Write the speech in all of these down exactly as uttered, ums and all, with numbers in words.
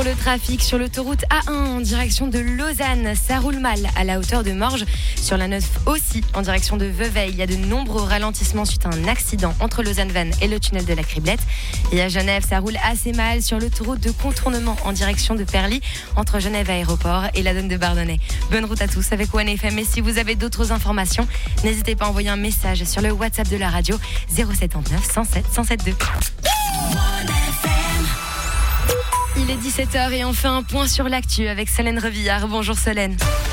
le trafic sur l'autoroute A un en direction de Lausanne. Ça roule mal à la hauteur de Morges. Sur la neuf aussi en direction de Vevey. Il y a de nombreux ralentissements suite à un accident entre Lausanne-Vannes et le tunnel de la Criblette. Et à Genève, ça roule assez mal sur l'autoroute de contournement en direction de Perly entre Genève Aéroport et la Donne de Bardonnay. Bonne route à tous avec One F M. Et si vous avez d'autres informations, n'hésitez pas à envoyer un message sur le WhatsApp de la radio zéro sept neuf cent sept cent sept deux. Il est dix-sept heures et on fait un point sur l'actu avec Solène Revillard. Bonjour Solène.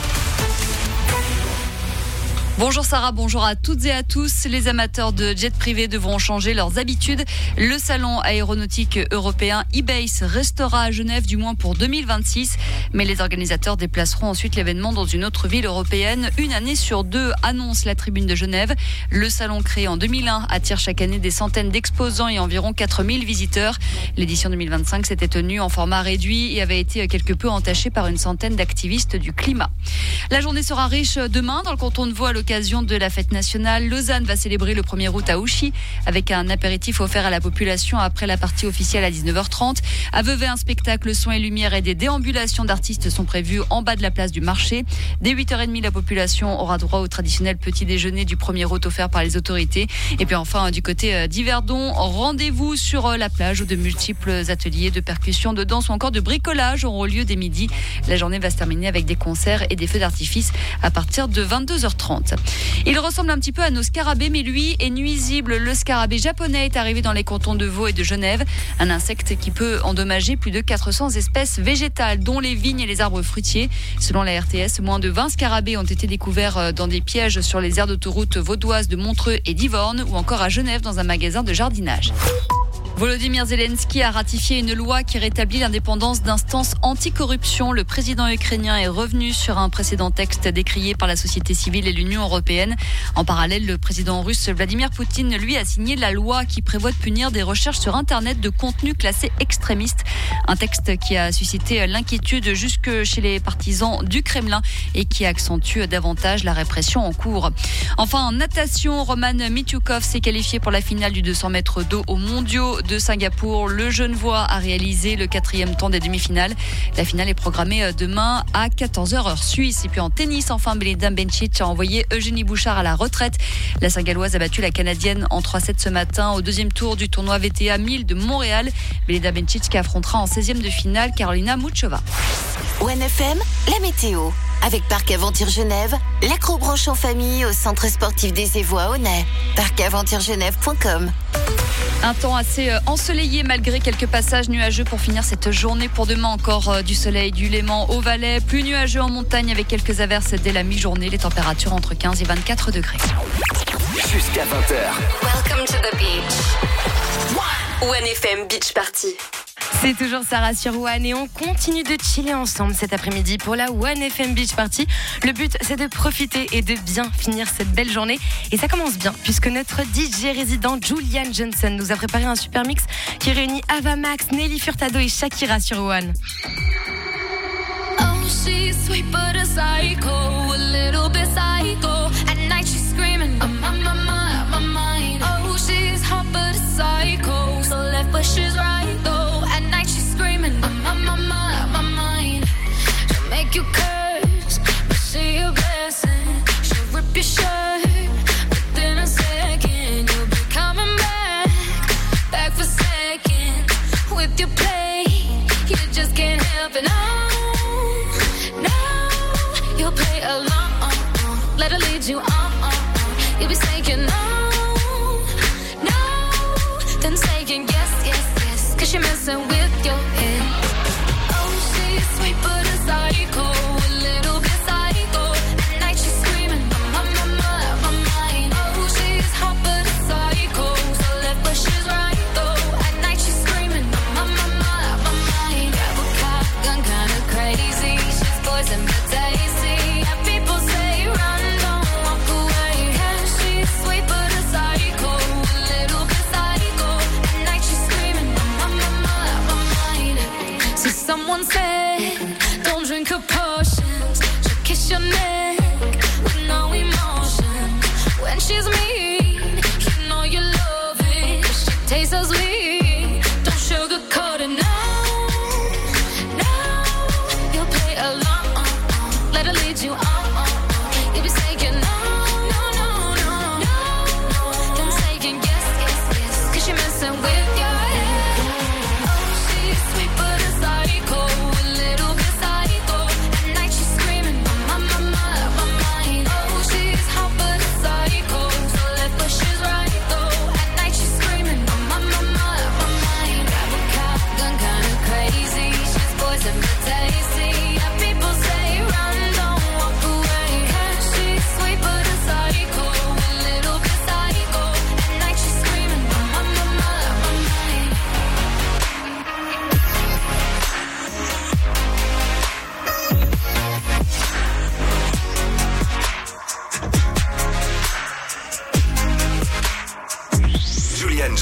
Bonjour Sarah, bonjour à toutes et à tous. Les amateurs de jets privés devront changer leurs habitudes. Le salon aéronautique européen eBase restera à Genève du moins pour deux mille vingt-six. Mais les organisateurs déplaceront ensuite l'événement dans une autre ville européenne. Une année sur deux, annonce la Tribune de Genève. Le salon créé en deux mille un attire chaque année des centaines d'exposants et environ quatre mille visiteurs. L'édition deux mille vingt-cinq s'était tenue en format réduit et avait été quelque peu entachée par une centaine d'activistes du climat. La journée sera riche demain dans le canton de Vaud à l'occasion de la fête nationale. Lausanne va célébrer le premier août à Ouchy avec un apéritif offert à la population après la partie officielle à dix-neuf heures trente. À Vevey, un spectacle son et lumière et des déambulations d'artistes sont prévus en bas de la place du marché. Dès huit heures trente, la population aura droit au traditionnel petit déjeuner du premier août offert par les autorités. Et puis enfin, du côté d'Yverdon, rendez-vous sur la plage où de multiples ateliers de percussion, de danse ou encore de bricolage auront lieu dès midi. La journée va se terminer avec des concerts et des feux d'artifice à partir de vingt-deux heures trente. Il ressemble un petit peu à nos scarabées, mais lui est nuisible. Le scarabée japonais est arrivé dans les cantons de Vaud et de Genève. Un insecte qui peut endommager plus de quatre cents espèces végétales, dont les vignes et les arbres fruitiers. Selon la R T S, moins de vingt scarabées ont été découverts dans des pièges sur les aires d'autoroute vaudoises de Montreux et d'Yvorne, ou encore à Genève dans un magasin de jardinage. Volodymyr Zelensky a ratifié une loi qui rétablit l'indépendance d'instances anticorruption. Le président ukrainien est revenu sur un précédent texte décrié par la société civile et l'Union européenne. En parallèle, le président russe Vladimir Poutine, lui, a signé la loi qui prévoit de punir des recherches sur Internet de contenu classé extrémiste. Un texte qui a suscité l'inquiétude jusque chez les partisans du Kremlin et qui accentue davantage la répression en cours. Enfin, en natation, Roman Mityukov s'est qualifié pour la finale du deux cents mètres d'eau aux mondiaux de Singapour. Le Genevois a réalisé le quatrième temps des demi-finales. La finale est programmée demain à quatorze heures heure suisse. Et puis en tennis, enfin, Belinda Bencic a envoyé Eugénie Bouchard à la retraite. La Saint-Galloise a battu la Canadienne en trois sept ce matin au deuxième tour du tournoi V T A mille de Montréal. Belinda Bencic qui affrontera en seizième de finale Carolina Muchova. One F M, la météo. Avec Parc Aventure Genève, l'acrobranche en famille au centre sportif des Évaux à Aunay. parc aventure genève point com. Un temps assez ensoleillé malgré quelques passages nuageux pour finir cette journée. Pour demain, encore du soleil du Léman au Valais. Plus nuageux en montagne avec quelques averses dès la mi-journée. Les températures entre quinze et vingt-quatre degrés. Jusqu'à vingt heures. Welcome to the beach. One F M Beach Party. C'est toujours Sarah sur One et on continue de chiller ensemble cet après-midi pour la One F M Beach Party. Le but, c'est de profiter et de bien finir cette belle journée. Et ça commence bien puisque notre D J résident Julian Johnson nous a préparé un super mix qui réunit Ava Max, Nelly Furtado et Shakira sur One. Oh, she's sweet but a psycho, a little bit psycho. At night she's screaming, I'm on my mind, my mind. Oh, she's hot but a psycho, so left but she's right though. At night she's screaming, I'm on my mind, my mind. She'll make you curse, but see a blessing. She'll rip your shirt, within a second you'll be coming back, back for second. With your play, you just can't help it. No, no, you'll play along. Let her lead you on. You'll be saying no, no, then saying yes, yes, yes. Cause you're messing with your head. Oh, she's sweet but a psycho, a little bit psycho. At night she's screaming, I'm on my mind, my mind. Oh, she's hot but a psycho, so left but she's right though. At night she's screaming, I'm on my mind, my mind. Grab a cop gun, kinda crazy. She's poison but tasty. And people say run, don't walk away. Yeah, she's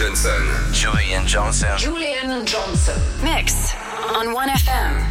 Johnson. Julian Johnson. Julian Johnson. Mix on one F M.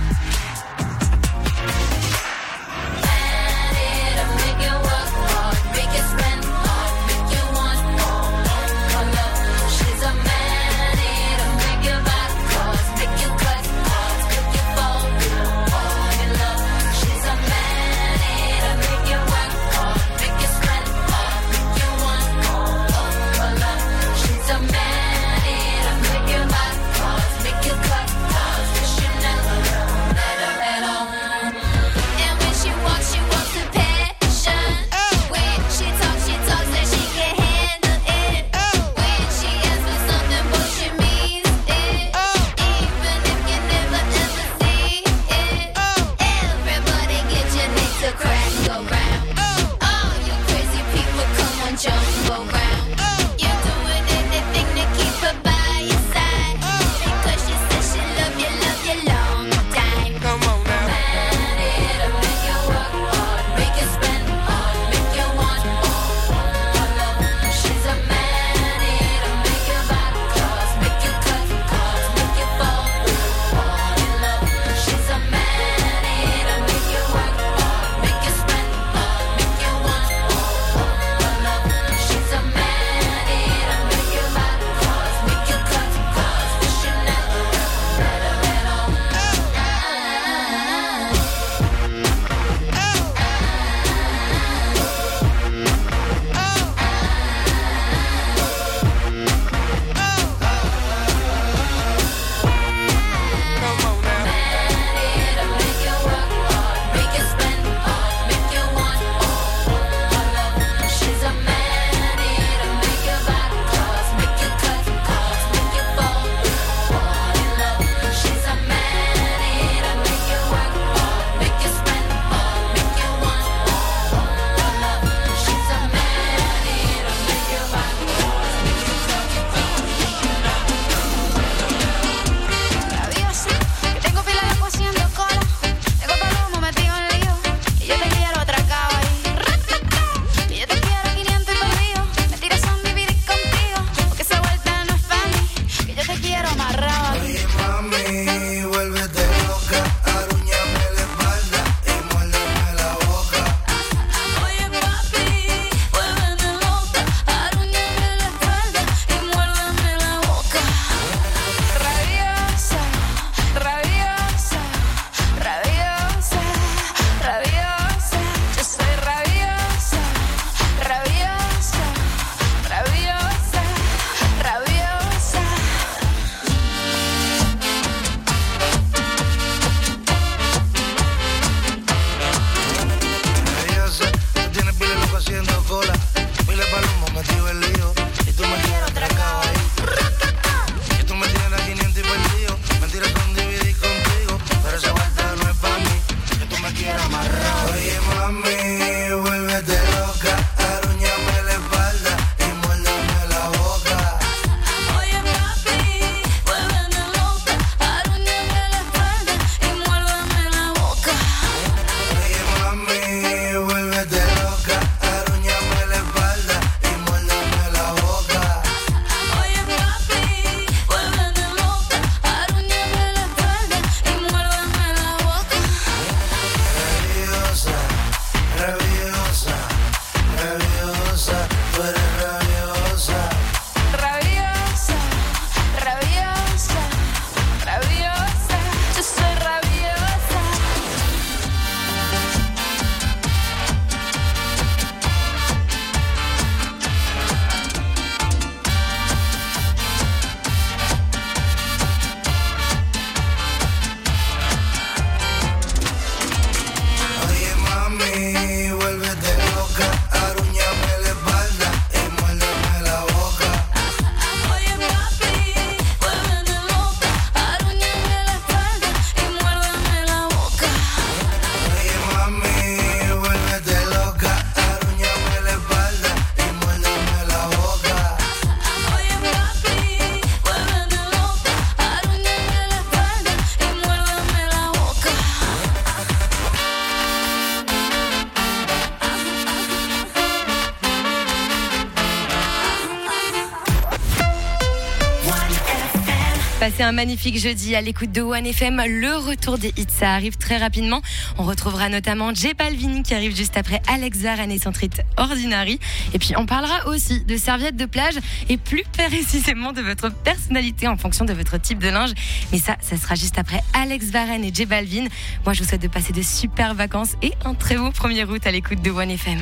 Passez un magnifique jeudi à l'écoute de One F M. Le retour des hits, ça arrive très rapidement. On retrouvera notamment J Balvin qui arrive juste après Alex Zahran et son titre Ordinary. Et puis on parlera aussi de serviettes de plage et plus précisément de votre personnalité en fonction de votre type de linge. Mais ça, ça sera juste après Alex Zahran et J Balvin. Moi, je vous souhaite de passer de super vacances et un très beau premier août à l'écoute de One F M.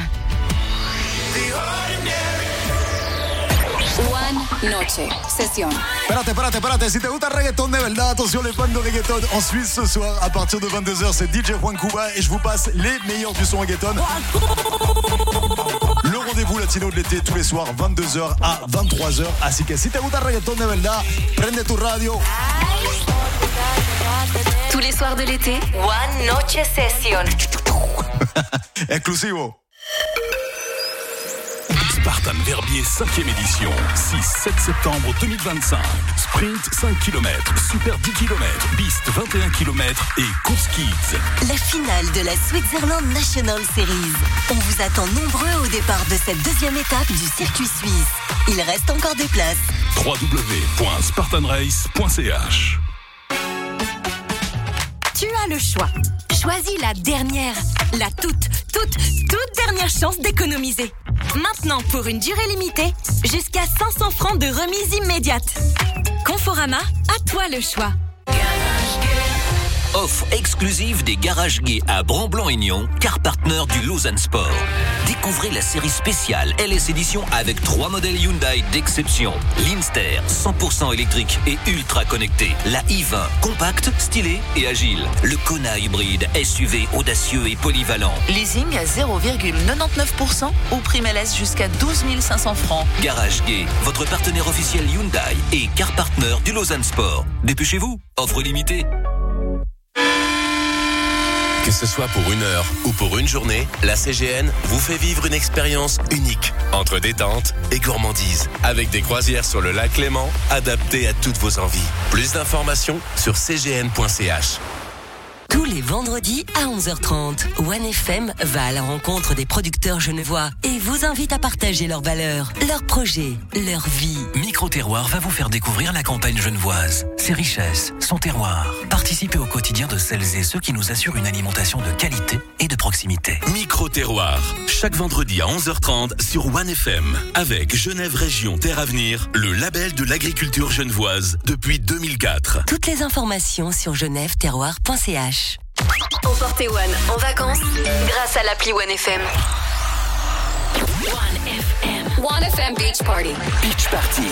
One Noche Sesión. Espérate, espérate, espérate. Si te gusta el reggaeton de verdad, attention les fans de reggaeton. En Suisse ce soir, à partir de vingt-deux heures, c'est D J Juan Cuba et je vous passe les meilleurs du son reggaeton. Le rendez-vous latino de l'été tous les soirs, vingt-deux heures à vingt-trois heures. Así que si te gusta el reggaeton de verdad, prende tu radio. Tous les soirs de l'été, One Noche Session. Exclusivo. Spartan Verbier cinquième édition, six sept septembre deux mille vingt-cinq. Sprint cinq kilomètres, Super dix kilomètres, Beast vingt et un kilomètres et Course Kids. La finale de la Switzerland National Series. On vous attend nombreux au départ de cette deuxième étape du circuit suisse. Il reste encore des places. w w w point spartan race point c h. Tu as le choix. Choisis la dernière, la toute, toute, toute dernière chance d'économiser. Maintenant, pour une durée limitée, jusqu'à cinq cents francs de remise immédiate. Conforama, à toi le choix. Offre exclusive des Garages Gays à Bran-Blanc-Aignan, car partenaire du Lausanne Sport. Découvrez la série spéciale L S Edition avec trois modèles Hyundai d'exception. L'Inster, cent pour cent électrique et ultra connecté. La i vingt, compacte, stylée et agile. Le Kona hybride, S U V audacieux et polyvalent. Leasing à zéro virgule quatre-vingt-dix-neuf pour cent ou prime L S jusqu'à douze mille cinq cents francs. Garage Gay, votre partenaire officiel Hyundai et car partenaire du Lausanne Sport. Dépêchez-vous, offre limitée. Que ce soit pour une heure ou pour une journée, la C G N vous fait vivre une expérience unique entre détente et gourmandise. Avec des croisières sur le lac Léman, adaptées à toutes vos envies. Plus d'informations sur c g n point c h. Tous les vendredis à onze heures trente, One F M va à la rencontre des producteurs genevois et vous invite à partager leurs valeurs, leurs projets, leur vie. Micro-terroir va vous faire découvrir la campagne genevoise, ses richesses, son terroir. Participez au quotidien de celles et ceux qui nous assurent une alimentation de qualité et de proximité. Micro-terroir, chaque vendredi à onze heures trente sur One F M. Avec Genève Région Terre Avenir, le label de l'agriculture genevoise depuis deux mille quatre. Toutes les informations sur genève terroir point c h. Emportez One en vacances grâce à l'appli One F M. One F M. One F M Beach Party. Beach Party.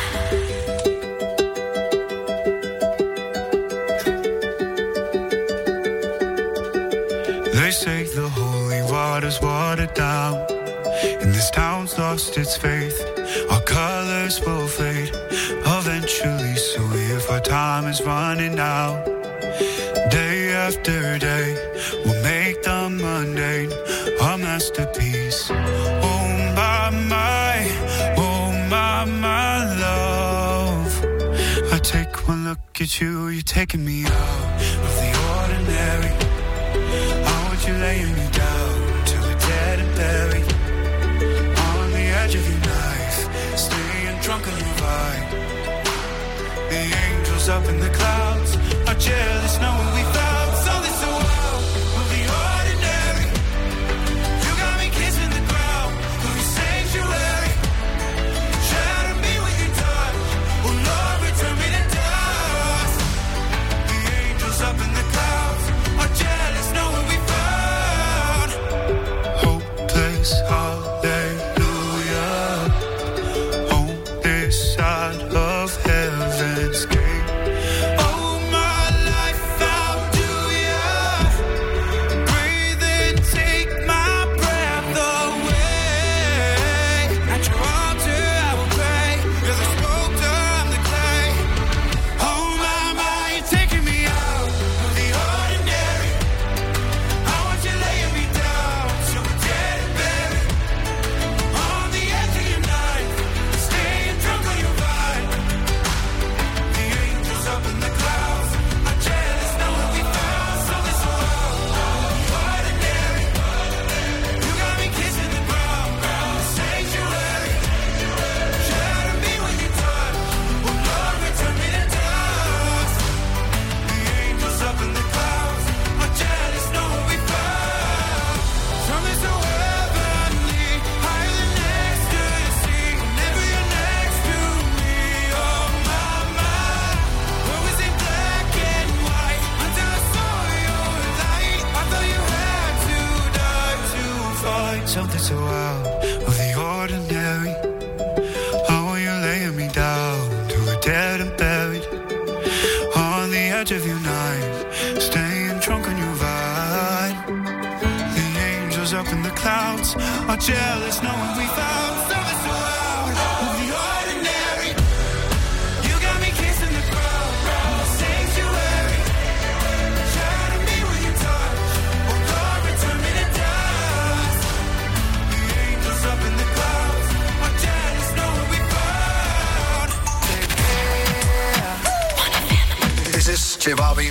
They say the holy water's watered down, and this town's lost its faith. Our colors will fade eventually, so if our time is running out, day after day, we'll make the mundane a masterpiece. Oh my, my, oh my, my love. I take one look at you, you're taking me out of the ordinary. I want you laying me down till we're dead and buried. On the edge of your knife, staying drunk on your vibe. The angels up in the clouds are jealous knowing we found something so wild. We'll be ordinary. You got me kissing the ground, we'll be sanctuary. Shatter me with your touch, oh Lord, return me to dust. The angels up in the clouds are jealous knowing we found hopeless clouds are jealous knowing we found something so out of the ordinary. You got me kissing the crowd, sanctuary. Shadow me when you touch, oh God, return me to dust. The angels up in the clouds are jealous knowing we found. Yeah. This is J Balvin.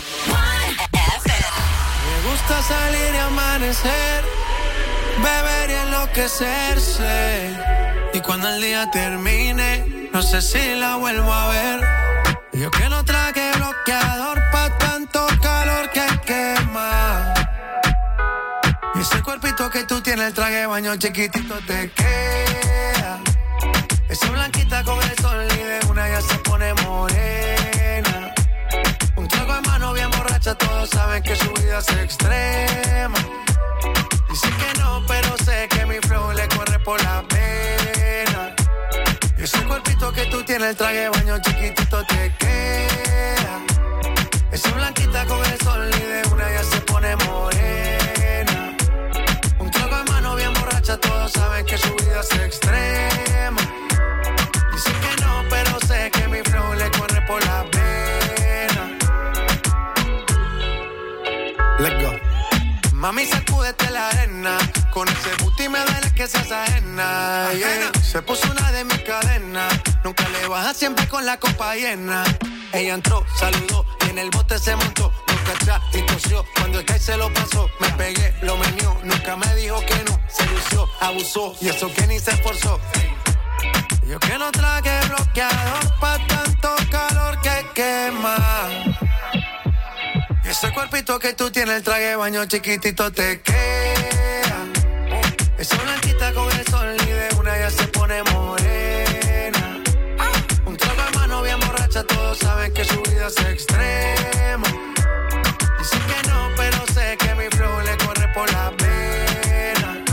Me gusta salir y amanecer, beber y enloquecerse. Y cuando el día termine, no sé si la vuelvo a ver. Yo que no traje bloqueador pa' tanto calor que quema. Y ese cuerpito que tú tienes, el traje de baño chiquitito te queda. Esa blanquita con el sol y de una ya se pone morena. Un trago en mano bien borracha, todos saben que su vida es extrema. Dice que no, pero sé que mi flow le corre por la pena. Y ese cuerpito que tú tienes, el traje de baño chiquitito te queda. Esa blanquita con el sol y de una ya se pone morena. Un trago en mano bien borracha, todos saben que su vida es extrema. Dice que no, pero sé que mi flow le corre por la pena. Let's go. Mami, sacúdete la arena. Con ese booty me duele que seas ajena, yeah. Se puso una de mis cadenas. Nunca le baja, siempre con la copa llena. Ella entró, saludó y en el bote se montó. Nunca atrás y tosió. Cuando el que se lo pasó, me pegué, lo menió. Nunca me dijo que no, se lució, abusó. Y eso que ni se esforzó. Yo que no traje bloqueador pa' tanto calor que quema. Ese cuerpito que tú tienes, el traje de baño chiquitito te queda. Esa blanquita con el sol y de una ya se pone morena. Un trago en mano bien borracha, todos saben que su vida es extrema. Dice que no, pero sé que mi flow le corre por la pena.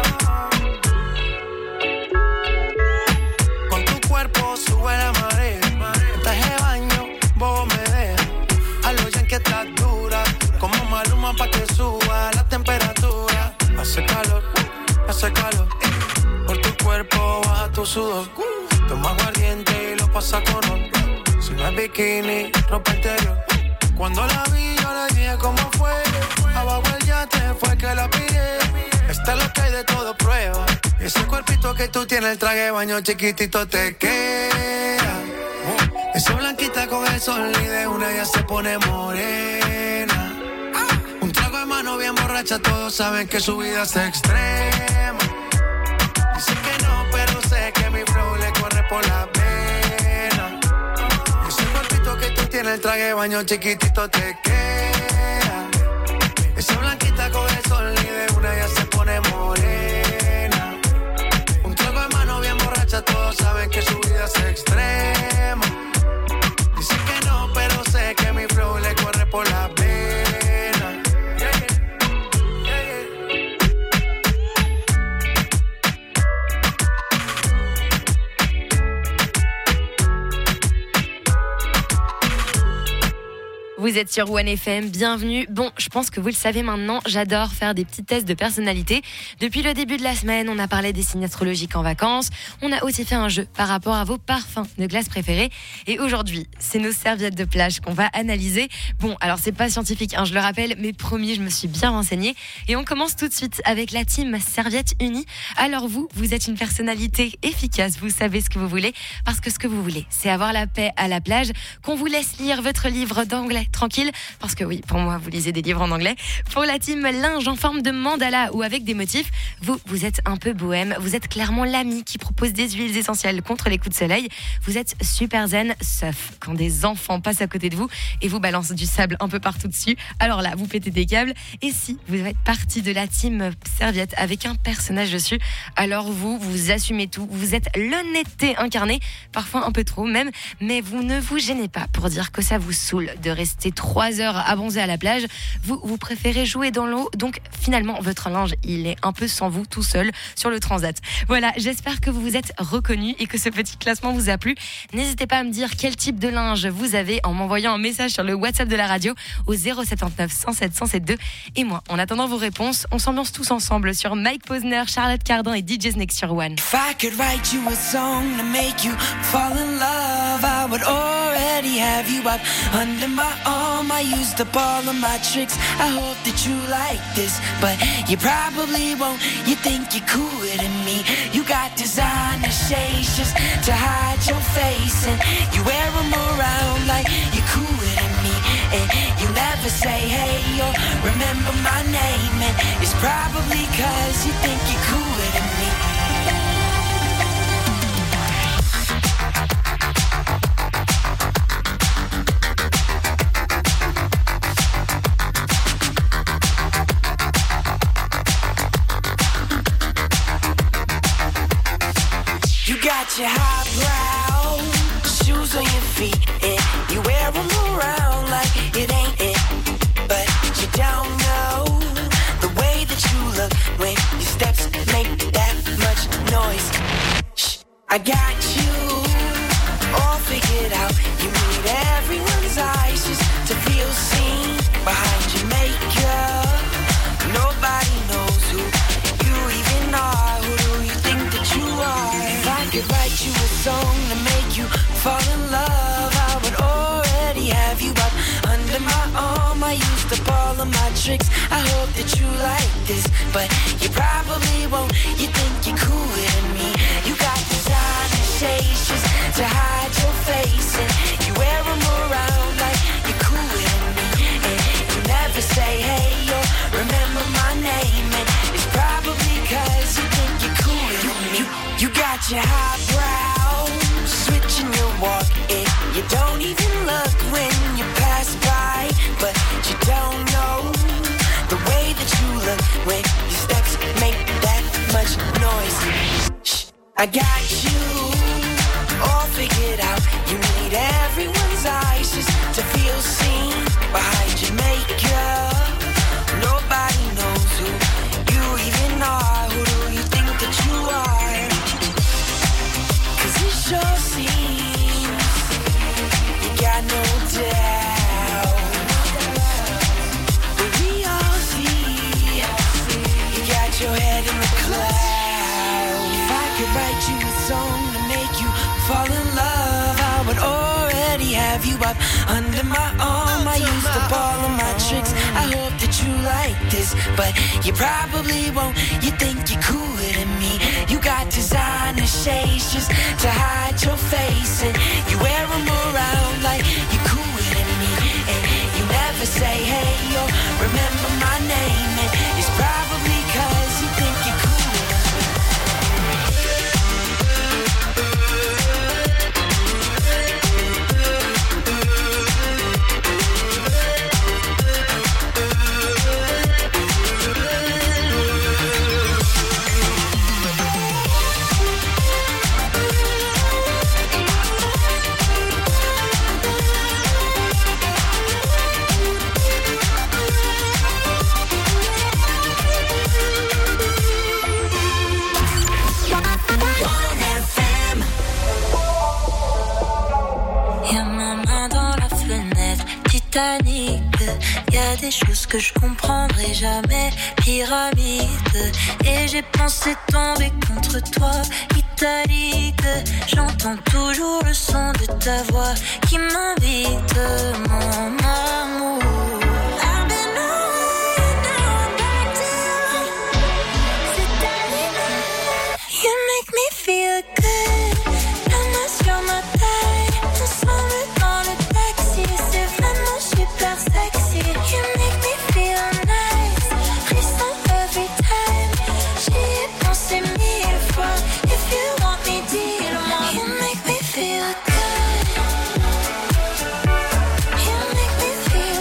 Con tu cuerpo sube la marea. El traje de baño, bobo me deja. A lo ya que estás dura, como Maluma pa' que suba la temperatura. Hace calor, hace calor. Por tu cuerpo baja tu sudor. Toma aguardiente y lo pasa con ron. Si no es bikini, ropa interior. Cuando la vi yo le dije cómo fue. Abajo el yate fue que la pillé. Está lo que hay de todo prueba. Ese cuerpito que tú tienes, el traje de baño chiquitito te queda. Esa blanquita con el sol y de una ya se pone morena. Un trago de mano bien borracha, todos saben que su vida es extrema. Dice que no, pero sé que mi flow le corre por la pena. Ese cuerpito que tú tienes, el traje de baño chiquitito te queda. Esa blanquita con el sol y de una ya se pone morena. Un trago de mano bien borracha, todos saben que su vida es extrema. Dice que no, pero sé que mi flow le corre por la pena. Yeah, yeah, yeah, Vous êtes sur One F M, bienvenue. Bon, je pense que vous le savez maintenant, j'adore faire des petits tests de personnalité. Depuis le début de la semaine, on a parlé des signes astrologiques en vacances. On a aussi fait un jeu par rapport à vos parfums de glace préférés. Et aujourd'hui, c'est nos serviettes de plage qu'on va analyser. Bon, alors c'est pas scientifique, hein, je le rappelle, mais promis, je me suis bien renseignée. Et on commence tout de suite avec la team Serviette Unie. Alors vous, vous êtes une personnalité efficace, vous savez ce que vous voulez, parce que ce que vous voulez, c'est avoir la paix à la plage, qu'on vous laisse lire votre livre d'anglais tranquille, parce que oui, pour moi, vous lisez des livres en anglais. Pour la team linge en forme de mandala ou avec des motifs, vous, vous êtes un peu bohème, vous êtes clairement l'ami qui propose des huiles essentielles contre les coups de soleil. Vous êtes super zen, sauf quand des enfants passent à côté de vous et vous balancent du sable un peu partout dessus. Alors là, vous pétez des câbles. Et si vous êtes partie de la team serviette avec un personnage dessus, alors vous, vous assumez tout. Vous êtes l'honnêteté incarnée, parfois un peu trop même, mais vous ne vous gênez pas pour dire que ça vous saoule de rester c'est trois heures à bronzer à la plage. Vous, vous préférez jouer dans l'eau, donc finalement, votre linge, il est un peu sans vous, tout seul, sur le transat. Voilà, j'espère que vous vous êtes reconnus et que ce petit classement vous a plu. N'hésitez pas à me dire quel type de linge vous avez en m'envoyant un message sur le WhatsApp de la radio au zéro sept neuf cent sept cent soixante-deux. Et moi, en attendant vos réponses, on s'ambiance tous ensemble sur Mike Posner, Charlotte Cardin et D J Snake sur One. If I could write you a song to make you fall in love, I would already have you up under my arm. I used up all of my tricks. I hope that you like this, but you probably won't. You think you're cooler than me. You got designer shades just to hide your face, and you wear them around like you're cooler than me. And you never say hey or remember my name, and it's probably cause you think you're cooler than me. You got your highbrow shoes on your feet, and you wear them around like it ain't it. But you don't know the way that you look when your steps make that much noise. Shh, I got you all figured out. You need everyone's eyes just to feel seen behind your makeup. Nobody knows who you even are. Who do you think that you are? If I could write you a song to make you fall in love, I would already have you up under my arm. I used up all of my tricks. I hope that you like this, but you probably won't. You think you're cooler than me. You got designer shades just to hide your face, and you wear them around like you're cooler than me. And you never say hey or remember my name, and it's probably cause you think you're cooler than me. You, you got your highbrow switching your walk, and you don't even look when you pass by. But you don't know the way that you look when your steps make that much noise. Shh, I got you all figured out. You need everyone's eyes just to feel seen behind your makeup. Nobody knows who you even are. Who do you think that you are? Cause it sure seems you got no doubt. But we all see you got your head in the clouds. If I could write you a song to make you fall in love, I would already have you up under my arm. I used up all of my tricks. I hope that you like this, but you probably won't. You think you're cooler than me. You got designer shades just to hide your face, and you wear them around like you're cooler than me. And you never say hey or remember my name, and it's probably cause you think you're cooler. Y a des choses que je comprendrai jamais. Pyramide. Et j'ai pensé tomber contre toi. Italique. J'entends toujours le son de ta voix qui m'invite, mon amour. You make me feel good. La main sur ma taille. Ensemble dans le taxi. C'est vraiment super sexy. You make me feel nice. Frisson every time. J'y ai pensé mille fois. If you want me, dis-le-moi. You make me feel good. You make me feel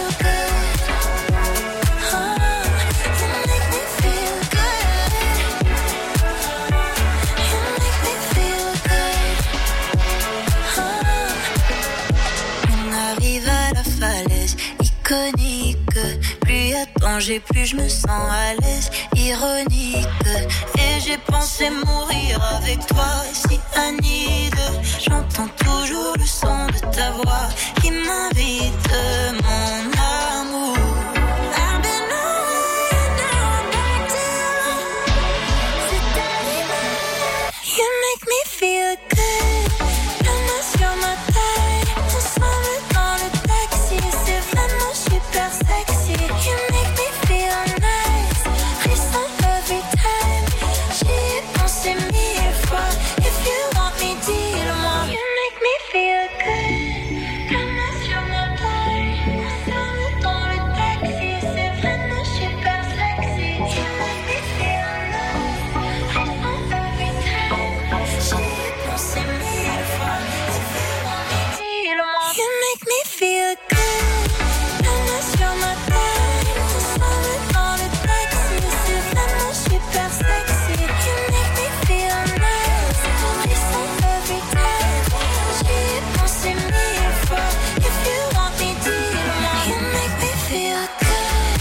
iconique. Plus y a danger, plus je me sens à l'aise, ironique. Et j'ai pensé mourir avec toi, si Anide. J'entends toujours le son de ta voix qui m'invite, mon amour. I've been away, now I'm back to you. C'est arrivé. You make me feel good. La main sur ma taille, ensemble dans le taxi. C'est vraiment super sexy. You make me feel nice. Frisson every time. J'y ai pensé mille fois. If you want me, dis-le-moi. You make me feel good. La main sur ma taille, ensemble dans le taxi. C'est vraiment super sexy. You make me feel nice. Frisson every time. J'y ai pensé mille fois. If you want me, dis-le-moi. You make me feel good. La main sur ma taille, ensemble dans le taxi. C'est vraiment super sexy. You make me feel nice. Frisson every time. J'y ai pensé mille fois. If you want me, dis-le-moi. You make me feel good.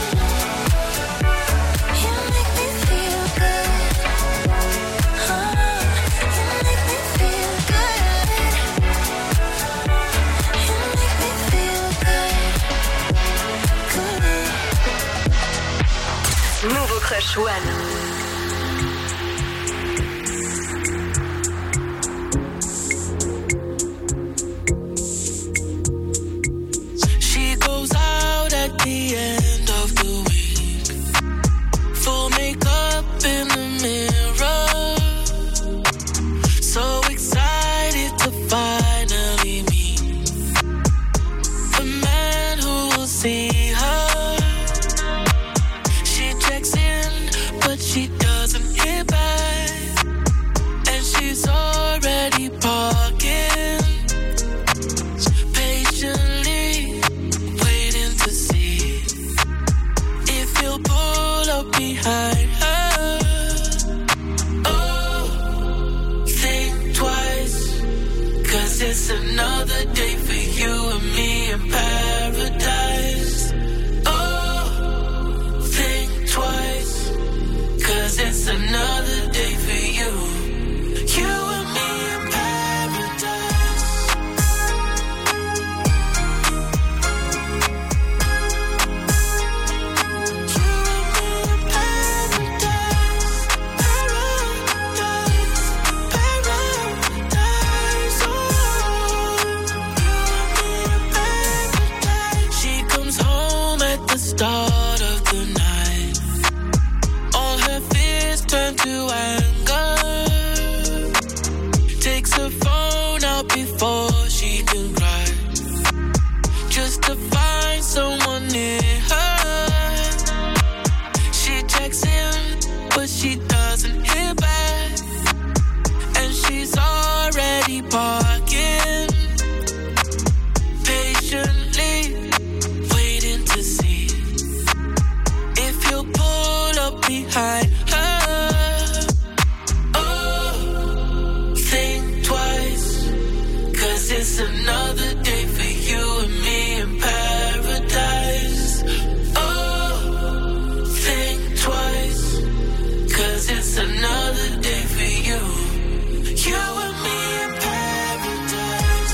You make me feel good. Oh, you make me feel good. You make me feel good. Good. Nouveau Crush One. She goes out at the end of the week. Full makeup in the mirror. So excited to finally meet the man who will see her. She checks in, but she doesn't hear back. And she's already parking. Patiently waiting to see if he'll pull up behind her. Oh, think twice, 'cause it's another day for you and me in paradise. Oh, think twice, 'cause it's another day for you. You and me in paradise. She comes home at the start of the night. All her fears turn to anger. Takes her phone out before she can cry, just to find someone near her. She checks in, but she doesn't hear back. And she's already parking. Patiently waiting to see if he'll pull up behind her. Oh, think twice, 'cause it's another day for you and me in paradise. Oh, think twice, 'cause it's another day for you. You and me in paradise.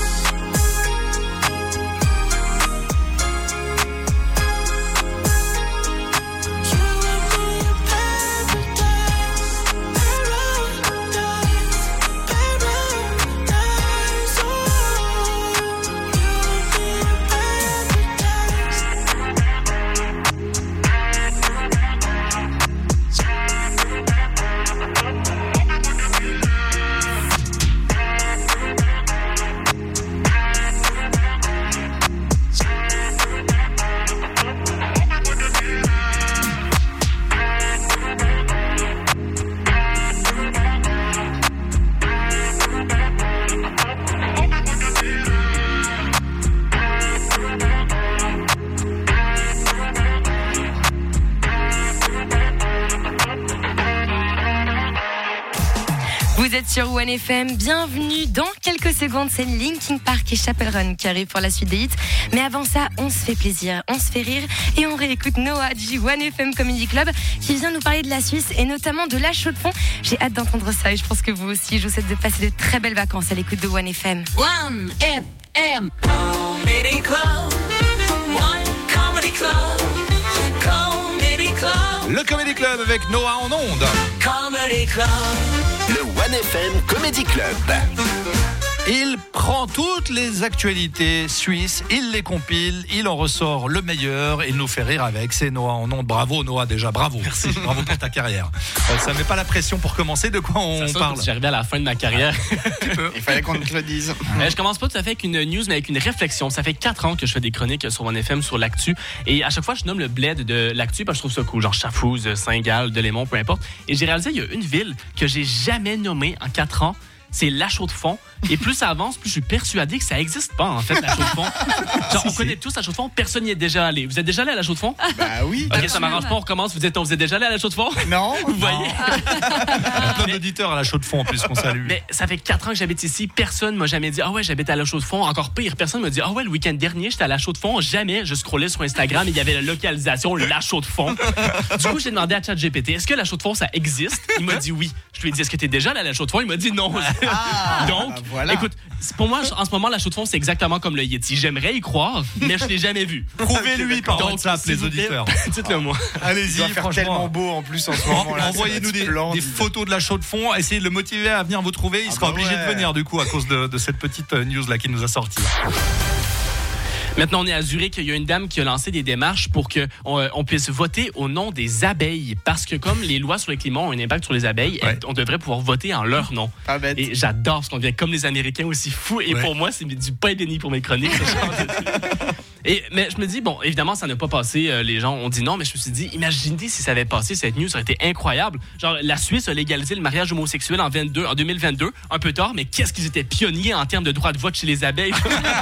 You and me in paradise. Paradise. Paradise. Oh, you êtes sur One F M, bienvenue. Dans quelques secondes, c'est Linkin Park et Chapel Run qui arrivent pour la suite des hits. Mais avant ça, on se fait plaisir, on se fait rire et on réécoute Noah du One F M Comedy Club qui vient nous parler de la Suisse et notamment de la chaux de fond. J'ai hâte d'entendre ça et je pense que vous aussi. Je vous souhaite de passer de très belles vacances à l'écoute de One F M. One F M Comedy Club. One Comedy Club. Comedy Club. Le Comedy Club avec Noah en ondes. Comedy Club. Le One F M Comedy Club. Il prend toutes les actualités suisses, il les compile, il en ressort le meilleur et il nous fait rire avec. C'est Noah en ondes. Bravo Noah, déjà, bravo. Merci, bravo pour ta carrière. Euh, ça met pas la pression pour commencer. De quoi on ça parle? J'arrivais à la fin de ma carrière. Il fallait qu'on te le dise. Euh, je commence pas tout à fait avec une news, mais avec une réflexion. Ça fait quatre ans que je fais des chroniques sur One F M sur l'actu. Et à chaque fois, je nomme le bled de l'actu parce que je trouve ça cool. Genre Chafouze, Saint-Gall, Delémont, peu importe. Et j'ai réalisé il y a une ville que j'ai jamais nommée en quatre ans. C'est La Chaux-de-Fonds. Et plus ça avance, plus je suis persuadé que ça n'existe pas, en fait, La Chaux-de-Fonds. Genre, si, on si. connaît tous La Chaux-de-Fonds, personne n'y est déjà allé. Vous êtes déjà allé à La Chaux-de-Fonds? Bah oui. Ok, ça m'arrange pas, on recommence. Vous êtes, vous êtes déjà allé à La Chaux-de-Fonds? Non. Vous voyez? Il y a plein d'auditeurs à La Chaux-de-Fonds, en plus, qu'on salue. Mais ça fait quatre ans que j'habite ici. Personne m'a jamais dit, ah ouais, j'habite à La Chaux-de-Fonds. Encore pire, personne m'a dit, ah ouais, le week-end dernier, j'étais à La Chaux-de-Fonds. Jamais. Je scrollais sur Instagram et il y avait la localisation La Chaux-de-Fonds. Du coup, j'ai demandé à ChatGPT, est-ce que La Chaux-de-Fonds, ça existe? Il m'a dit oui. Je lui ai dit, est-ce que t'es déjà allé à La Chaux-de-Fonds? Il m'a dit non. Ah, donc, voilà. Écoute, pour moi, en ce moment, La Chaux-de-Fonds, c'est exactement comme le Yeti. J'aimerais y croire, mais je l'ai jamais vu. Prouvez-lui par donc, WhatsApp, les auditeurs. Dites-le moi. Allez-y, il doit faire tellement beau en plus en ce moment là. Envoyez-nous des, des photos de La Chaux-de-Fonds. Essayez de le motiver à venir vous trouver. Il ah sera bah obligé ouais. de venir du coup à cause de, de cette petite news là qui nous a sorti. Maintenant, on est à Zurich. Il y a une dame qui a lancé des démarches pour qu'on on puisse voter au nom des abeilles. Parce que comme les lois sur le climat ont un impact sur les abeilles, ouais. on devrait pouvoir voter en leur nom. Ah, bête. Et j'adore ce qu'on devient comme les Américains aussi fous. Et ouais. pour moi, c'est du pain béni pour mes chroniques. Et, mais je me dis, bon, évidemment, ça n'a pas passé. Euh, les gens ont dit non, mais je me suis dit, imaginez si ça avait passé cette news, ça aurait été incroyable. Genre, la Suisse a légalisé le mariage homosexuel en, vingt-deux, en deux mille vingt-deux, un peu tard, mais qu'est-ce qu'ils étaient pionniers en termes de droit de vote chez les abeilles.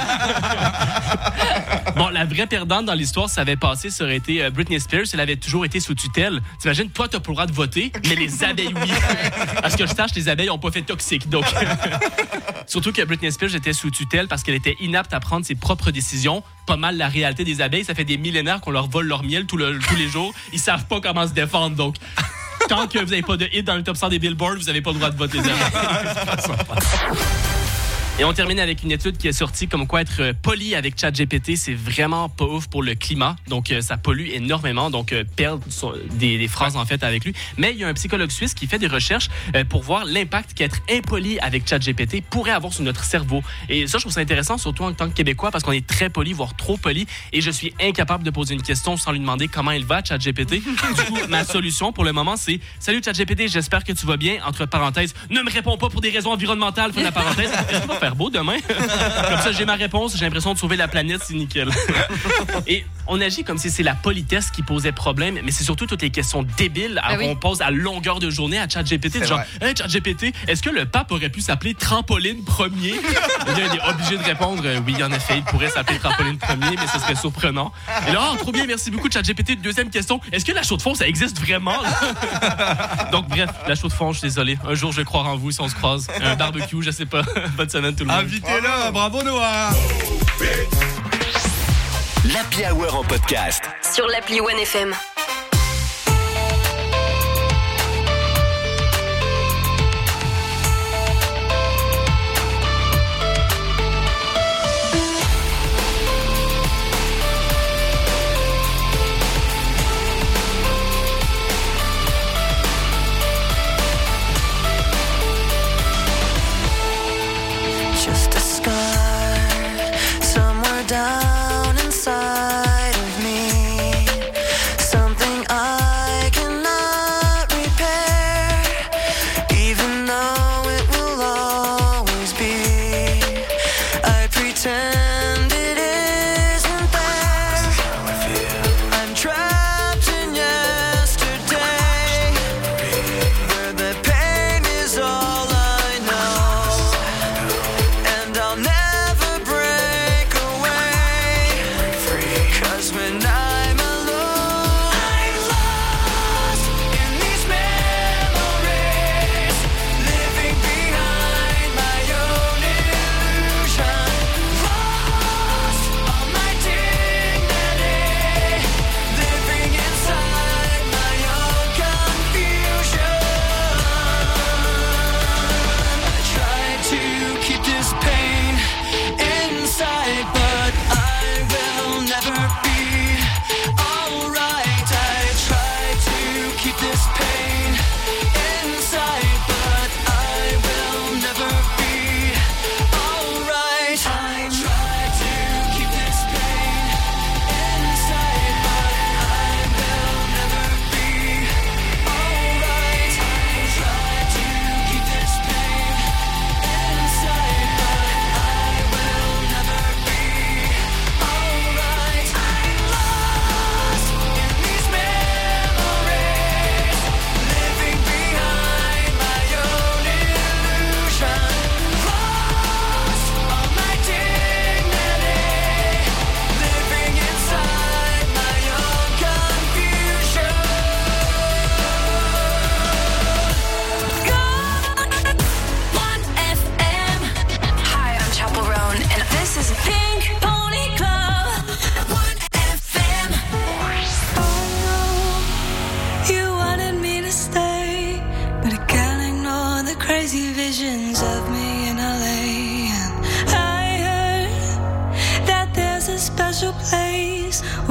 Bon, la vraie perdante dans l'histoire, si ça avait passé, ça aurait été euh, Britney Spears. Elle avait toujours été sous tutelle. T'imagines, toi, t'as pas le droit de voter, mais les abeilles, oui. Parce que je sache, les abeilles ont pas fait toxique. Donc, surtout que Britney Spears était sous tutelle parce qu'elle était inapte à prendre ses propres décisions. Pas mal la réalité des abeilles. Ça fait des millénaires qu'on leur vole leur miel tout le, tous les jours. Ils savent pas comment se défendre. Donc, tant que vous n'avez pas de hit dans le top cent des Billboard, vous n'avez pas le droit de voter les abeilles. Et on termine avec une étude qui est sortie comme quoi être poli avec ChatGPT, c'est vraiment pas ouf pour le climat. Donc, ça pollue énormément. Donc, perdre des, des phrases en fait avec lui. Mais il y a un psychologue suisse qui fait des recherches pour voir l'impact qu'être impoli avec ChatGPT pourrait avoir sur notre cerveau. Et ça, je trouve ça intéressant, surtout en tant que Québécois, parce qu'on est très poli, voire trop poli. Et je suis incapable de poser une question sans lui demander comment il va, ChatGPT. Du coup, ma solution pour le moment, c'est « Salut ChatGPT, j'espère que tu vas bien. » Entre parenthèses, « Ne me réponds pas pour des raisons environnementales. » Fin de la parenthèse. Faire beau demain. Comme ça, j'ai ma réponse. J'ai l'impression de sauver la planète, c'est nickel. Et on agit comme si c'est la politesse qui posait problème, mais c'est surtout toutes les questions débiles ah oui. qu'on pose à longueur de journée à ChatGPT. Genre, hey, ChatGPT, est-ce que le pape aurait pu s'appeler Trampoline Premier? Il est obligé de répondre, euh, oui, en effet, il pourrait s'appeler Trampoline Premier, mais ce serait surprenant. Et là, oh, trop bien, merci beaucoup, ChatGPT. Deuxième question, est-ce que la Chaux-de-Fonds, ça existe vraiment? Donc, bref, la Chaux-de-Fonds, je suis désolé. Un jour, je vais croire en vous si on se croise. Un barbecue, je sais pas. Bonne semaine, tout le monde. Invitez-le, bravo Noah. L'Happy Hour en podcast sur l'appli One F M. Just a scar somewhere down inside of me, something I cannot repair, even though it will always be. I pretend it isn't there. I'm trapped in yesterday, where the pain is all I know. And I'll never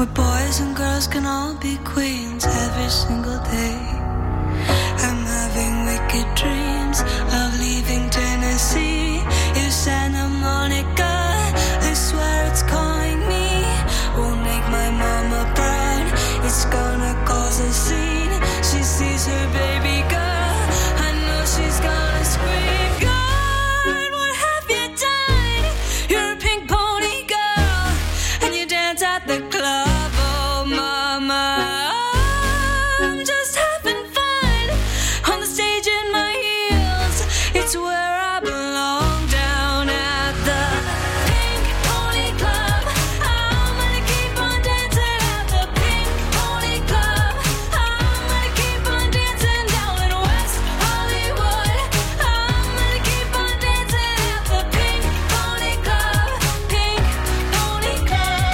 where boys and girls can all be queens every single day. I'm having wicked dreams of leaving Tennessee. If Santa Monica, I swear it's calling me. Won't make my mama proud, it's gonna cause a scene. She sees her baby girl, I know she's gonna scream. God, what have you done? You're a pink pony girl, and you dance at the club, oh mama. I'm just having fun on the stage in my heels. It's where I belong, down at the Pink Pony Club. I'm gonna keep on dancing at the Pink Pony Club. I'm gonna keep on dancing down in West Hollywood. I'm gonna keep on dancing at the Pink Pony Club. Pink Pony Club.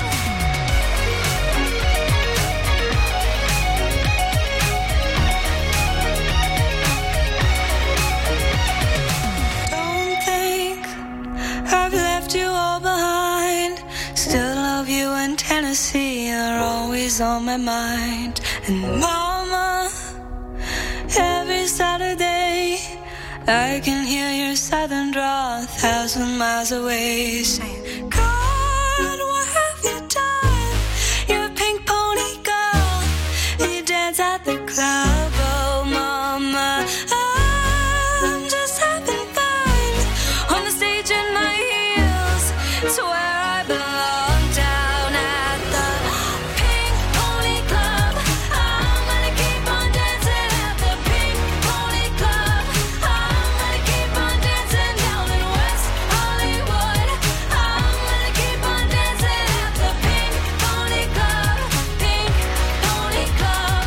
Don't think I've left you all behind. Still love you, and Tennessee are always on my mind. And mama, every Saturday I can hear your southern drawl a thousand miles away, saying, God, what have you done? You're a pink pony girl, and you dance at the club, oh mama. I'm just having fun on the stage in my heels. It's where I belong, down at the Pink Pony Club. I'm gonna keep on dancing at the Pink Pony Club. I'm gonna keep on dancing down in West Hollywood. I'm gonna keep on dancing at the Pink Pony Club. Pink Pony Club.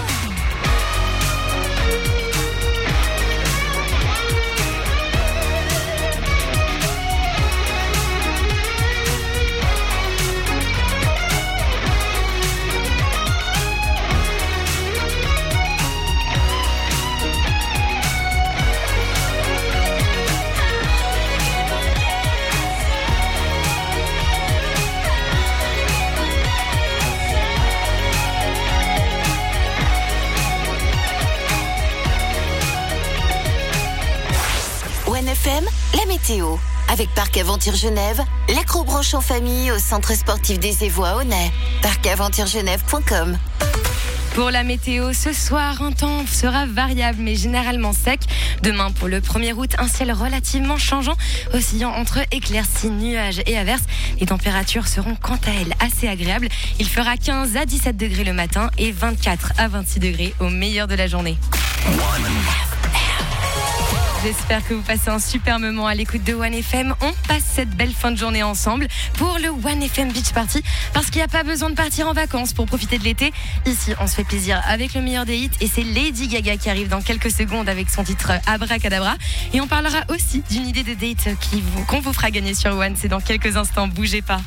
one F M, la météo. Avec Parc Aventure Genève, l'accrobranche en famille au centre sportif des Évois à Aunay. parc aventure genève point com. Pour la météo, ce soir, un temps sera variable mais généralement sec. Demain, pour le premier août, un ciel relativement changeant, oscillant entre éclaircies, nuages et averses. Les températures seront quant à elles assez agréables. Il fera quinze à dix-sept degrés le matin et vingt-quatre à vingt-six degrés au meilleur de la journée. J'espère que vous passez un super moment à l'écoute de one F M. On passe cette belle fin de journée ensemble pour le one F M Beach Party, parce qu'il n'y a pas besoin de partir en vacances pour profiter de l'été. Ici, on se fait plaisir avec le meilleur des hits, et c'est Lady Gaga qui arrive dans quelques secondes avec son titre Abracadabra. Et on parlera aussi d'une idée de date qui vous, qu'on vous fera gagner sur One. C'est dans quelques instants, bougez pas.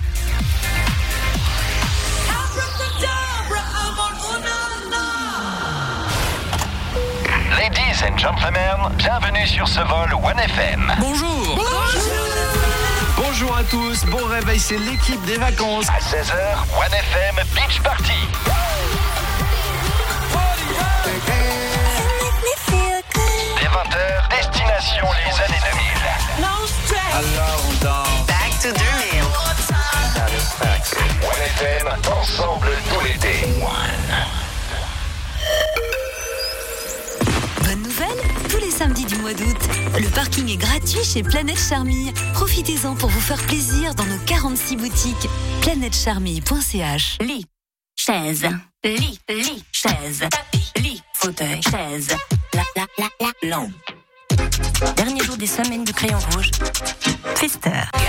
Ladies and gentlemen, bienvenue sur ce vol one F M. Bonjour. Bonjour. Bonjour à tous, bon réveil, c'est l'équipe des vacances. À seize heures, one F M Beach Party. Dès vingt heures, destination les années deux mille. Alors on danse. Back to the real. one F M, ensemble tout l'été. Bonne nouvelle, tous les samedis du mois d'août, le parking est gratuit chez Planète Charmille. Profitez-en pour vous faire plaisir dans nos quarante-six boutiques. planète charmille point c h. Lit, chaise, lit, lit, chaise, tapis, lit, fauteuil, chaise, la la la la lampe. Dernier jour des semaines du crayon rouge. Pfister.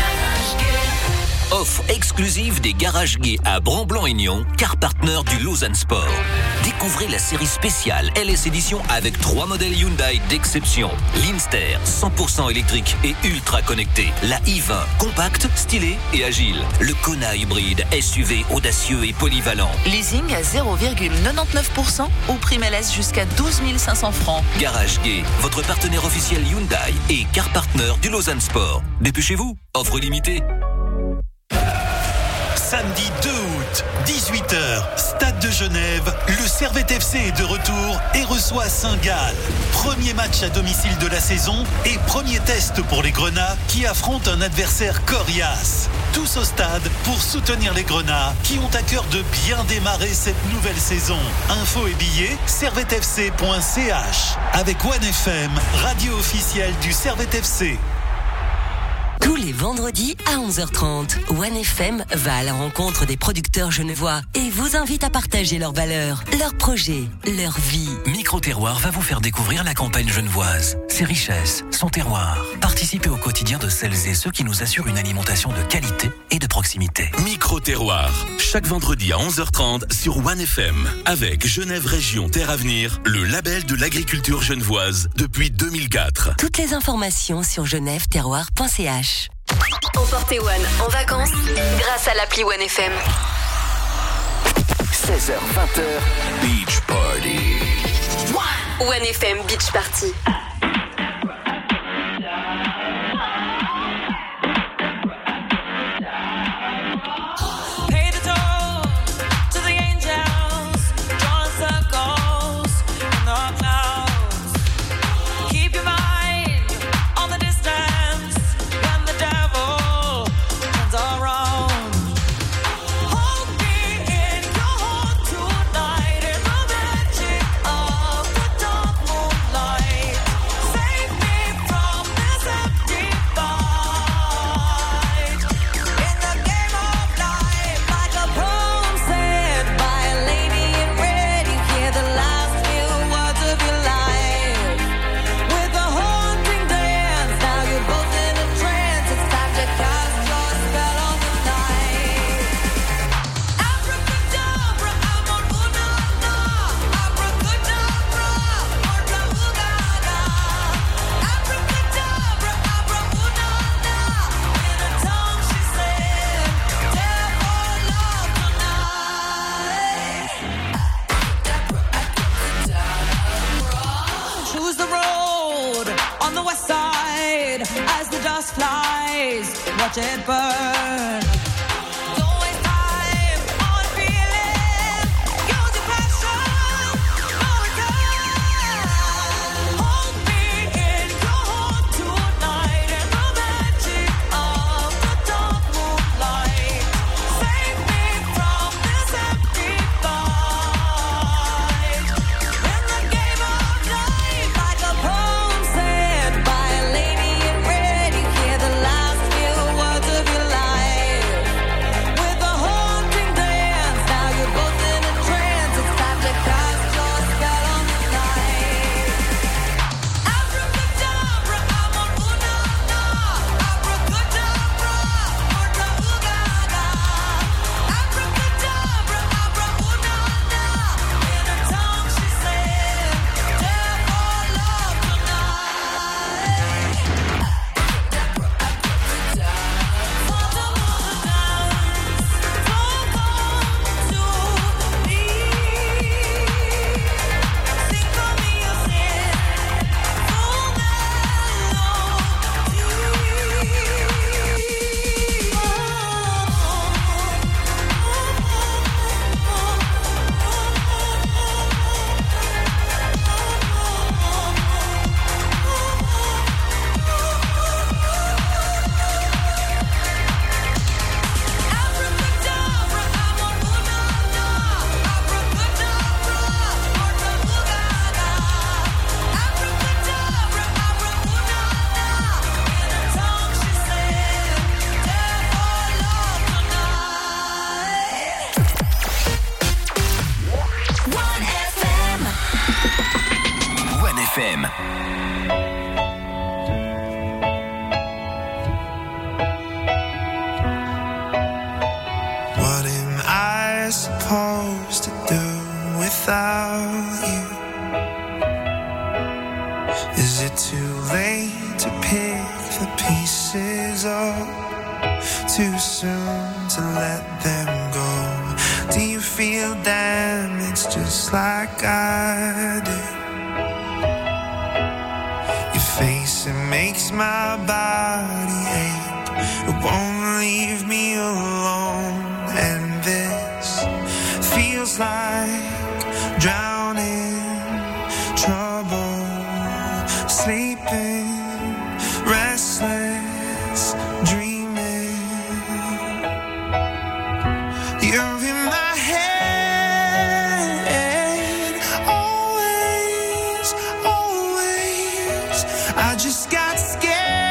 Offre exclusive des garages gays à Bran-Blanc-Aignan, car partenaire du Lausanne Sport. Découvrez la série spéciale L S Edition avec trois modèles Hyundai d'exception. L'Inster, cent pour cent électrique et ultra connecté. La i vingt, compacte, stylée et agile. Le Kona hybride, S U V audacieux et polyvalent. Leasing à zéro virgule quatre-vingt-dix-neuf pour cent ou prime L S jusqu'à douze mille cinq cents francs. Garage Gay, votre partenaire officiel Hyundai et car partenaire du Lausanne Sport. Dépêchez-vous, offre limitée. Samedi deux août, dix-huit heures, Stade de Genève, le Servette F C est de retour et reçoit Saint-Gall. Premier match à domicile de la saison et premier test pour les Grenats qui affrontent un adversaire coriace. Tous au stade pour soutenir les Grenats qui ont à cœur de bien démarrer cette nouvelle saison. Infos et billets, servette f c point c h. Avec One F M, radio officielle du Servette F C. Tous les vendredis à onze heures trente, One F M va à la rencontre des producteurs genevois et vous invite à partager leurs valeurs, leurs projets, leur vie. Micro-terroir va vous faire découvrir la campagne genevoise, ses richesses, son terroir. Participez au quotidien de celles et ceux qui nous assurent une alimentation de qualité et de proximité. Micro-terroir, chaque vendredi à onze heures trente sur One F M. Avec Genève Région Terre Avenir, le label de l'agriculture genevoise depuis deux mille quatre. Toutes les informations sur genève terroir point c h. Emportez One en vacances grâce à l'appli One F M. seize heures vingt, Beach Party. One. One F M Beach Party. Watch it burn. My body ache, it won't leave me alone. And dreaming. You're in my head, always, always. I just got scared.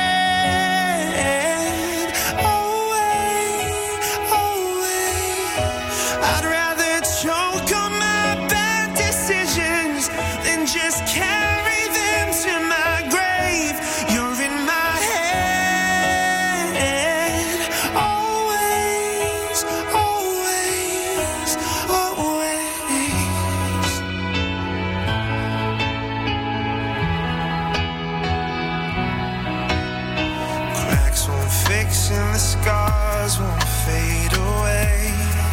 And the scars won't fade away.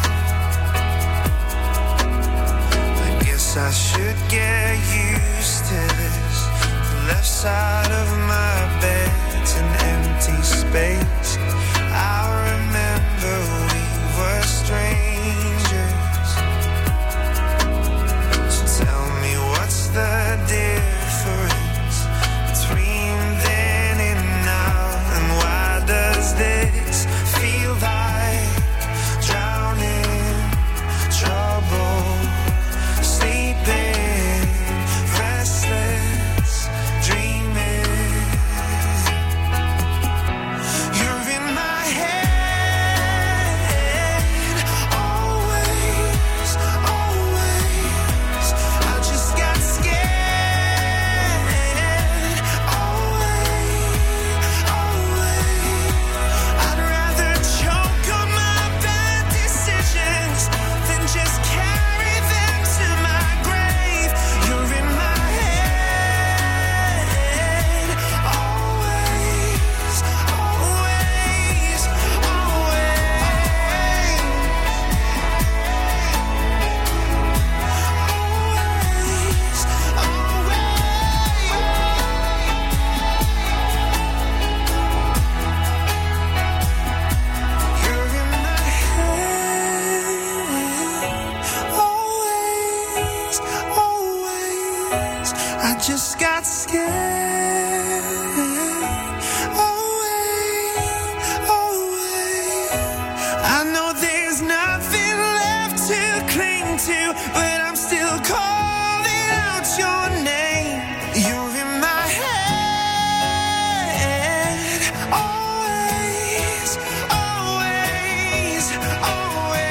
I guess I should get used to this. The left side of my bed's an empty space. I remember we were strangers. So tell me what's the difference between then and now, and why does this feel like drowning, trouble, sleeping, restless, dreaming? You're in my head, always, always. I just got scared, always, always. I'd rather choke on my bad decisions than just carry them to my grave. You're in my head, always, always, I just got scared. Always, always. I know there's nothing left to cling to, but I'm still calling out your name. You're in my head. Always, always, always.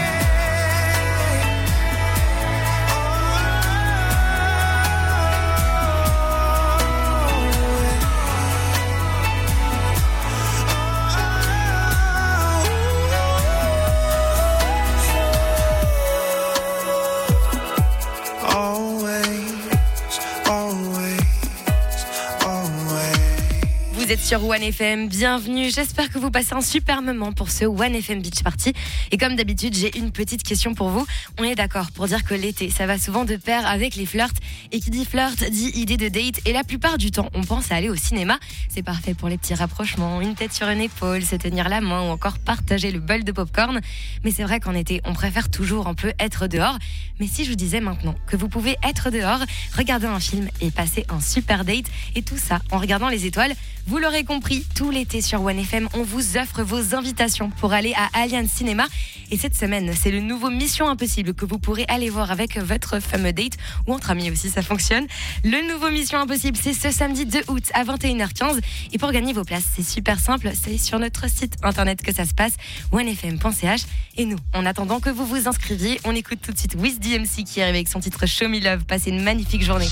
Vous êtes sur One F M, bienvenue. J'espère que vous passez un super moment pour ce One F M Beach Party. Et comme d'habitude, j'ai une petite question pour vous. On est d'accord pour dire que l'été, ça va souvent de pair avec les flirts. Et qui dit flirt, dit idée de date. Et la plupart du temps, on pense à aller au cinéma. C'est parfait pour les petits rapprochements, une tête sur une épaule, se tenir la main ou encore partager le bol de popcorn. Mais c'est vrai qu'en été, on préfère toujours un peu être dehors. Mais si je vous disais maintenant que vous pouvez être dehors, regarder un film et passer un super date, et tout ça en regardant les étoiles, vous l'aurez compris, tout l'été sur One F M, on vous offre vos invitations pour aller à Allianz Cinéma. Et cette semaine, c'est le nouveau Mission Impossible que vous pourrez aller voir avec votre fameux date, ou entre amis aussi, ça fonctionne. Le nouveau Mission Impossible, c'est ce samedi deux août à vingt et une heures quinze. Et pour gagner vos places, c'est super simple, c'est sur notre site internet que ça se passe, one f m point c h. Et nous, en attendant que vous vous inscriviez, on écoute tout de suite Wiz D M C qui arrive avec son titre Show Me Love. Passez une magnifique journée.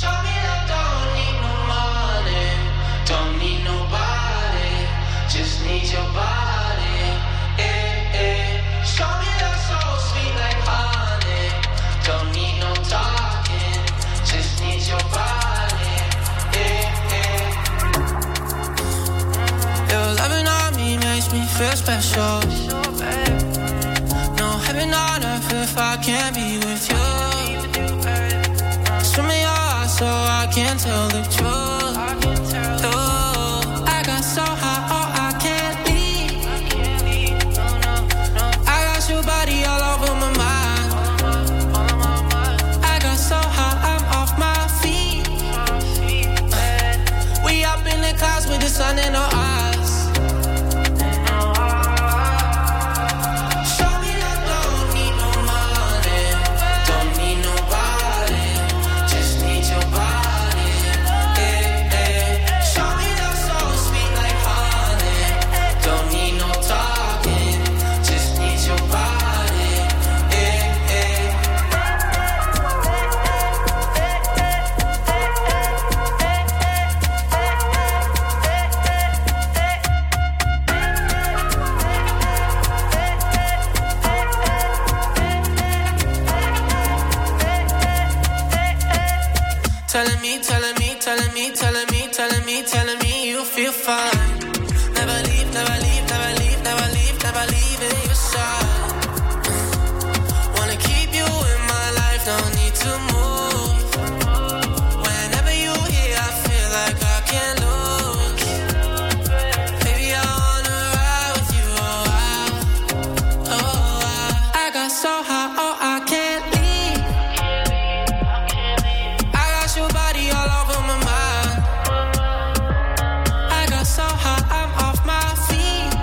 Just need your body, eh, eh. Show me love so sweet like honey. Don't need no talking, just need your body, eh, eh. Your loving on me makes me feel special. No heaven on earth if I can't be with you. Swim me your heart so I can tell the truth. Oh, I got so high, oh, I can't leave. I got your body all over my mind. I got so high, I'm off my feet. We up in the clouds with the sun in our eyes. me, telling me, telling me, telling me, telling me, telling me you feel fine. Never leave, never leave, never leave, never leave, never leave in your side. Wanna keep you in my life, don't need to move. Whenever you here, I feel like I can't lose. Baby, I wanna ride with you, oh, I, oh, I, I got so high, oh, I can't leave. I got your body all over my mind. I got so high, I'm off my feet.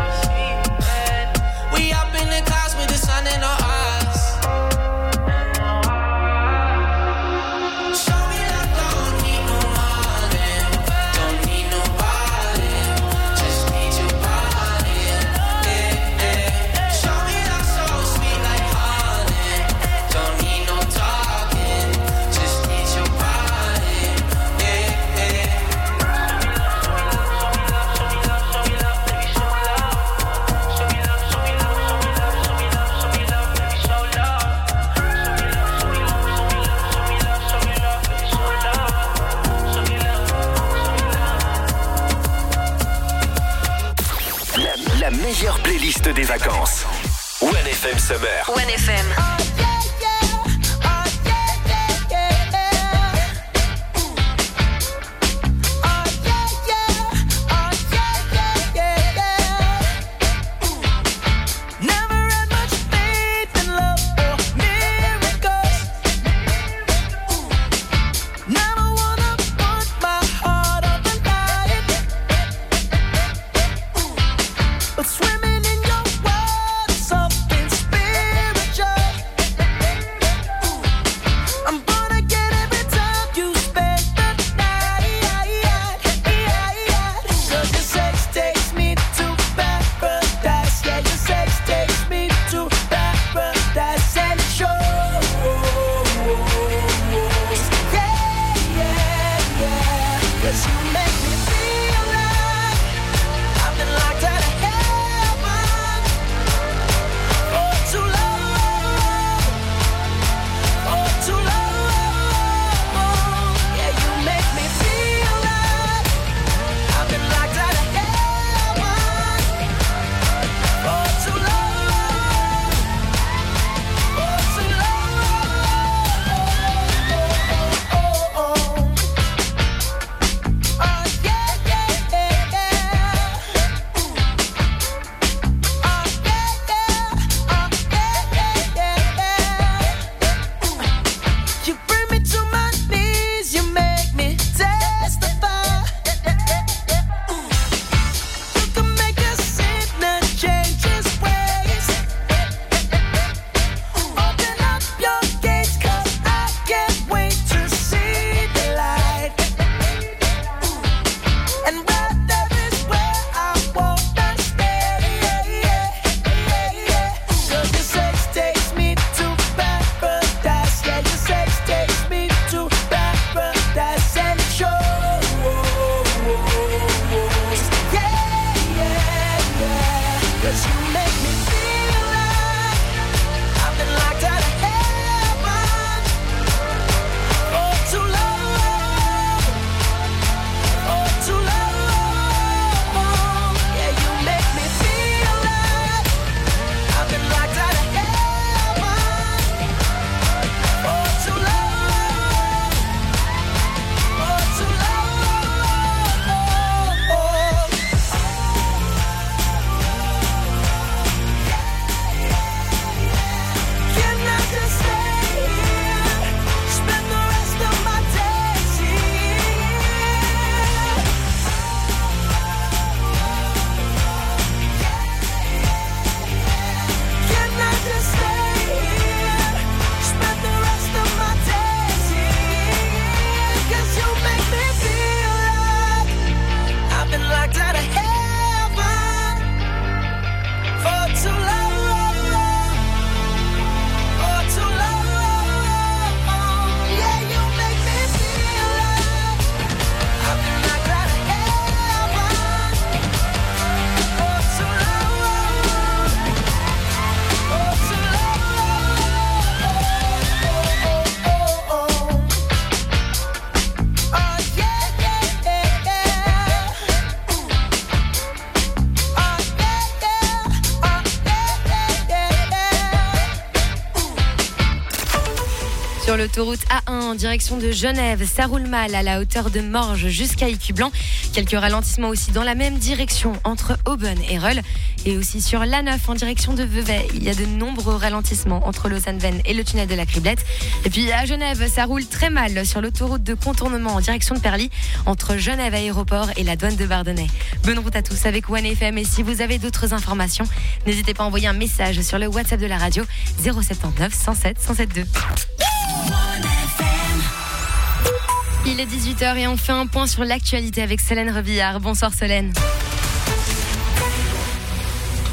We up in the clouds with the sun in our eyes. Show me that don't need no money, don't need nobody, just need your body. Yeah, yeah. Show me that so sweet like honey, don't need no talking, just need your body. Yeah, yeah. La, la meilleure playlist des vacances. one F M Summer. one F M. Never had much faith in love or miracles. Never wanna put my heart on the line. But swimming in your world is something spiritual. I'm gonna get every time you spend the night. Cause your sex takes me to paradise. Yeah, your sex takes me to paradise. And it shows. Yeah, yeah, yeah. Cause you make me feel like I've been locked out of heaven for too long, for too long. Yeah, you make me feel like I've been locked out of heaven for too long, for too long. Oh, yeah, yeah, yeah, yeah. Oh, yeah, yeah. Oh, yeah, yeah, yeah. You bring me to my knees, you make me testify. You can make a sinner change his ways. Open up your gates, 'cause I can't wait to see the light. And right there is where I wanna stay. Cause your sex takes me to paradise. Yeah, your sex takes me to paradise. And it shows. Yeah, yeah, yeah. Cause you make me feel like I've been locked out of heaven for too long, for too long. Yeah, you make me feel like I've been locked out of heaven for too long, for too long. Sur l'autoroute A un en direction de Genève, ça roule mal à la hauteur de Morges jusqu'à Écublanc. Quelques ralentissements aussi dans la même direction entre Aubonne et Reul. Et aussi sur l'A neuf en direction de Vevey. Il y a de nombreux ralentissements entre Lausanne-Vennes et le tunnel de la Criblette. Et puis à Genève, ça roule très mal sur l'autoroute de contournement en direction de Perly entre Genève Aéroport et la douane de Bardonnay. Bonne route à tous avec One F M. Et si vous avez d'autres informations, n'hésitez pas à envoyer un message sur le WhatsApp de la radio zéro sept neuf cent sept cent sept deux. Il est dix-huit heures et on fait un point sur l'actualité avec Solène Rebillard. Bonsoir Solène.